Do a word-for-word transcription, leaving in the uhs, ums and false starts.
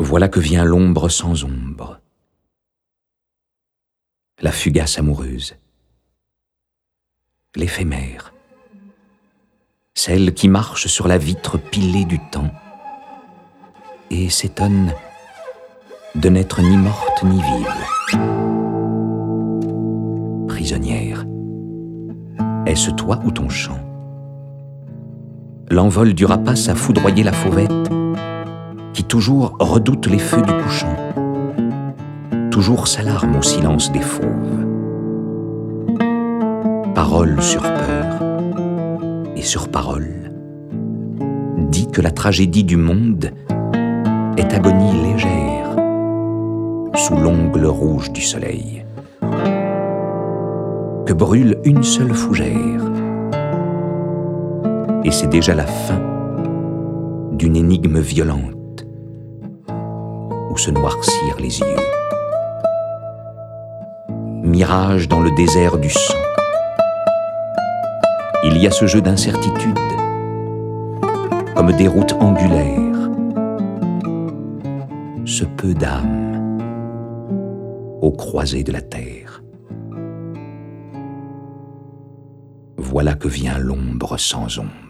Voilà que vient l'ombre sans ombre, la fugace amoureuse, l'éphémère, celle qui marche sur la vitre pilée du temps et s'étonne de n'être ni morte ni vive. Prisonnière, est-ce toi ou ton chant? L'envol du rapace a foudroyé la fauvette, qui toujours redoute les feux du couchant, toujours s'alarme au silence des fauves. Parole sur peur et sur parole dit que la tragédie du monde est agonie légère sous l'ongle rouge du soleil, que brûle une seule fougère, et c'est déjà la fin d'une énigme violente où se noircirent les yeux. Mirage dans le désert du sang, il y a ce jeu d'incertitude, comme des routes angulaires, ce peu d'âme aux croisées de la terre. Voilà que vient l'ombre sans ombre.